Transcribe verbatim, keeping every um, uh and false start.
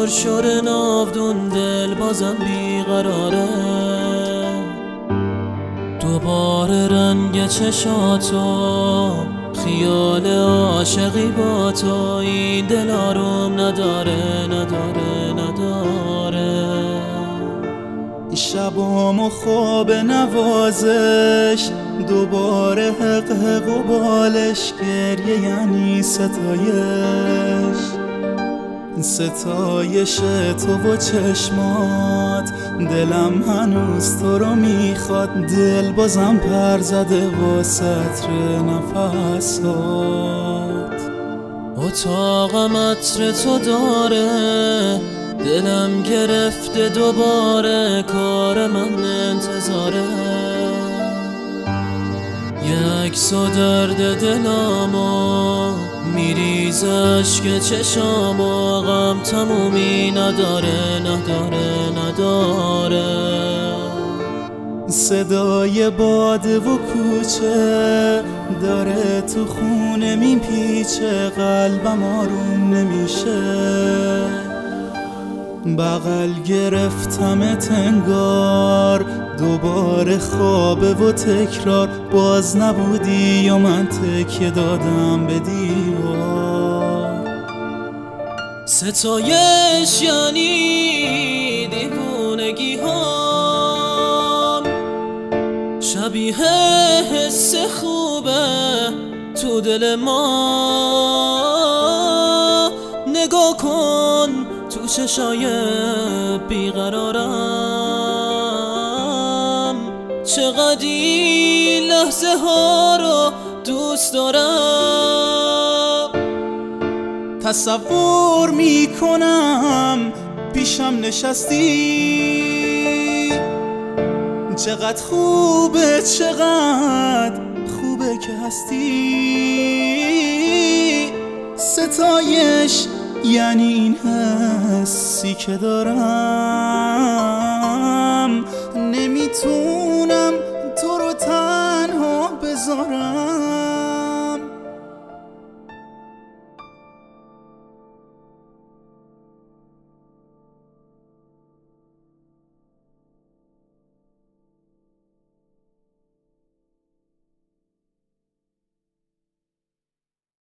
شور شور ناودون دل بازم بیقراره. دوباره رنگ چشاتو، خیال عاشقی با تو، این دل آروم نداره نداره نداره. شبام و خواب نوازش، دوباره حق حق و بالش، گریه یعنی ستایش. ستایش تو و چشمات، دلم هنوز تو رو میخواد. دل بازم پر زده با سطر نفسات. اتاقم عطر تو داره، دلم گرفته دوباره، کار من انتظاره. یک سو درد دلامو میریز اشک چشامو، غم تمومی نداره نداره نداره. صدای باده و کوچه داره تو خونه میپیچه، قلبم آروم نمیشه. بغل گرفتمت انگار، دوباره خوابه و تکرار. باز نبودی و من تکیه دادم به دیوار. ستایش یعنی دیوونگی هام، شبیه حس خوبه تو دل ما. نگاه کن تو چشای بیقرارم، چقدر این لحظه ها رو دوست دارم. تصور میکنم پیشم نشستی، چقدر خوبه چقدر خوبه که هستی. ستایش یعنی این حسی که دارم، نمیتونم تو رو تنها بذارم.